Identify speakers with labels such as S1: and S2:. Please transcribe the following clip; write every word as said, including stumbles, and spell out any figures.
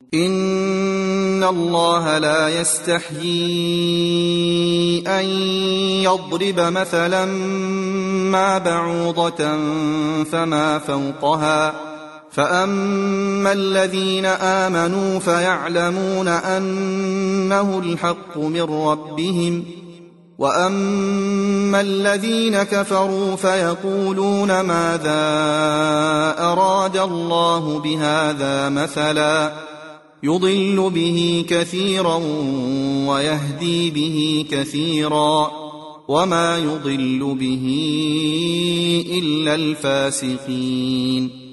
S1: إن الله لا يستحيي أن يضرب مثلا ما بعوضة فما فوقها، فأما الذين آمنوا فيعلمون أنه الحق من ربهم، وأما الذين كفروا فيقولون ماذا أراد الله بهذا مثلا، يضل به كثيرا ويهدي به كثيرا، وما يضل به إلا الفاسقين.